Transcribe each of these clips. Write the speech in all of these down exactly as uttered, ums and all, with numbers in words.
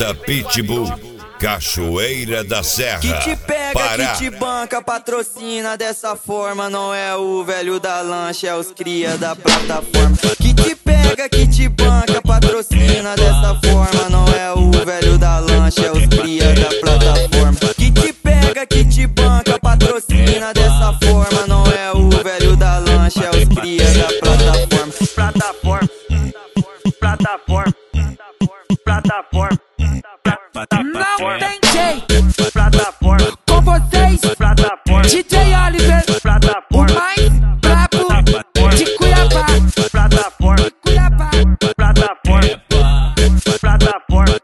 Festa Pitbull, Cachoeira da Serra, que te pega, Pará. Que te banca, patrocina dessa forma. Não é o velho da lancha, é os cria da plataforma. Que te pega, que te banca, patrocina dessa forma. Não é o velho da lancha, é os cria da plataforma. Que te pega, que te banca, patrocina dessa forma. Não é o velho da lancha, é os cria da plataforma. Plataforma, plataforma, plataforma. Não tem jeito, Plataforma, com vocês, plataforma, D J Oliver, o plataforma, mais brabo de Cuiabá, plataforma, Cuiabá. plataforma, plataforma,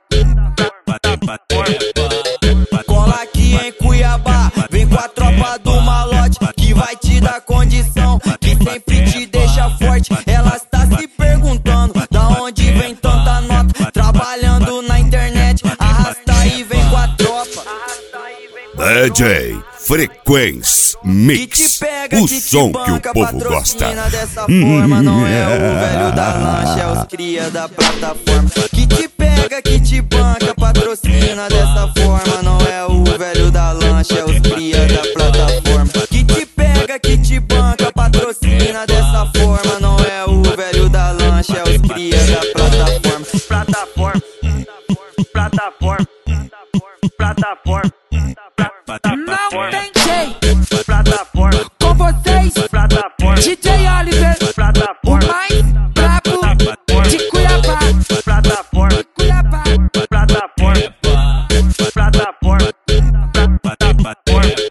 cola aqui em Cuiabá, vem com a tropa do malote, que vai te dar condição, que sempre te deixa forte. Ela está se perguntando da onde vem tanta nota, trabalhando na internet, arrasta e vem com a tropa. D J Frequência Mix, o som que o povo gosta. Dessa forma, não é o velho da lancha, é os cria da plataforma. Que te pega, que te banca, patrocina dessa forma. Não é o velho da lancha, é os cria da plataforma. Que te pega, que te banca, patrocina dessa forma. Não é o velho da lancha, é os cria da plataforma. Plataforma, plataforma, plataforma. Não tem jeito, Plataforma, com vocês, plataforma, D J Oliver,